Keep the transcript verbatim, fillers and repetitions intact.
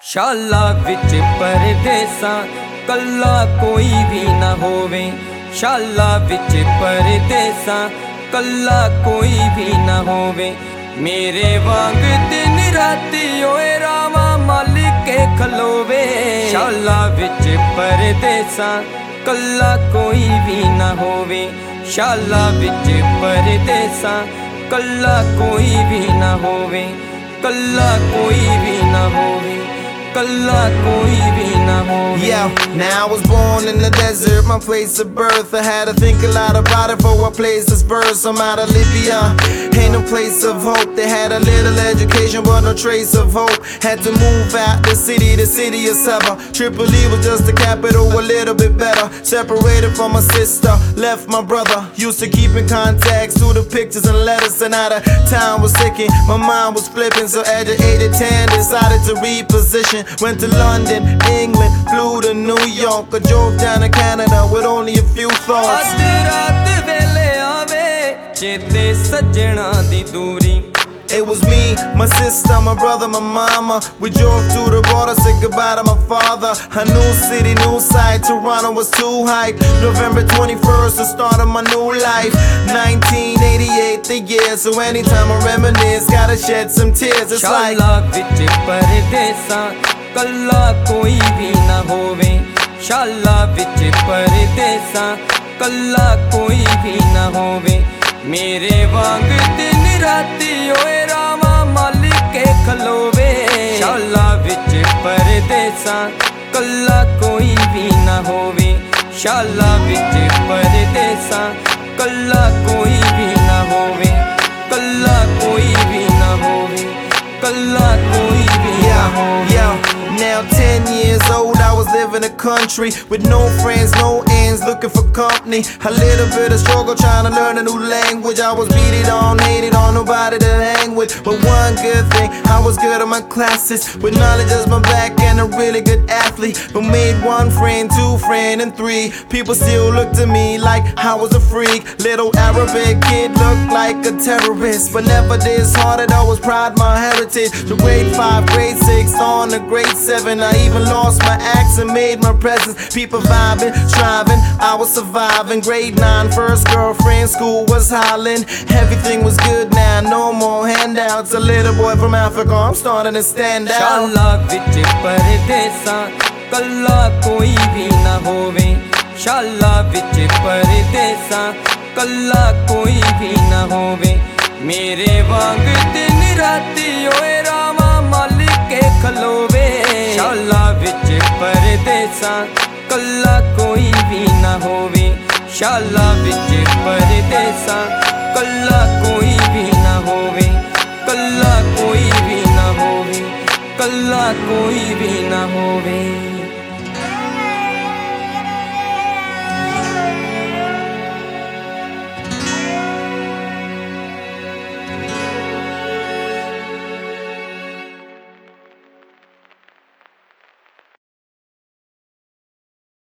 शाला विच परदेसां कल्ला कोई भी ना होवे। शाला विच परदेसां कल्ला कोई भी ना होवे। मेरे वांग दिन राती ओए रावा मालिक के खलोवे। शाला विच परदेसां कल्ला कोई भी ना होवे। शाला विच परदेसां कल्ला कोई भी ना होवे। कल्ला कोई भी ना होवे। कल्ला कोई भी ना होवे। Yeah, now I was born in the desert, my place of birth. I had to think a lot about it for a place of birth. I'm out of Libya, ain't no place of hope. They had a little education but no trace of hope. Had to move out the city, the city of Saba. Tripoli was just the capital, a little bit better. Separated from my sister, left my brother. Used to keep in contact through the pictures and letters. And out of town was ticking, my mind was flipping. So at the age of ten, decided to reposition. Went to London, England, flew to New York. I drove down to Canada with only a few thoughts. It was me, my sister, my brother, my mama. We drove to the border, said goodbye to my father. A new city, new sight, Toronto was too hype. November twenty-first, the start of my new life. Nineteen eighty-eight, the year, so anytime I reminisce, gotta shed some tears. It's like कल्ला कोई भी ना होवे। शाला विच परदेसां कल्ला कोई भी ना होवे। मेरे वांग दिन राती ओए रावा मालिक के खलोवे। शाला विच परदेसां कल्ला कोई भी ना होवे। शाला विच परदेसां कल्ला कोई भी ना होवे। कल्ला कोई भी ना होवे। कल्ला कोई भी ना होवे। Now ten years old, I was living the country with no friends, no ends, looking for company. A little bit of struggle trying to learn a new language. I was beat it on, hated on, nobody to hang with. But one good thing, I was good at my classes, with knowledge as my back and a really good athlete. But made one friend, two friend, and three. People still looked at me like I was a freak. Little Arabic kid looked like a terrorist, but never disheartened, I was proud of my heritage. The grade five, grade six, on the grade seven, I even lost my accent, made my presence. People vibing, striving, I was surviving. Grade nine, first girlfriend, school was hollering. Everything was good now, no more handouts. A little boy from Africa, I'm starting to stand out. शाला विच परदेसां कल्ला कोई भी ना होवे। शाला विच परदेसां कल्ला कोई भी ना होवे। मेरे वांग दिन राती ओए रावा मालिक के खलोवे। शाला विच परदेसां कल्ला कोई भी ना होवे। शाला विच परदेसां कल्ला कोई भी ना होवे। कल्ला कोई भी ना होवे। कल्ला कोई भी ना होवे।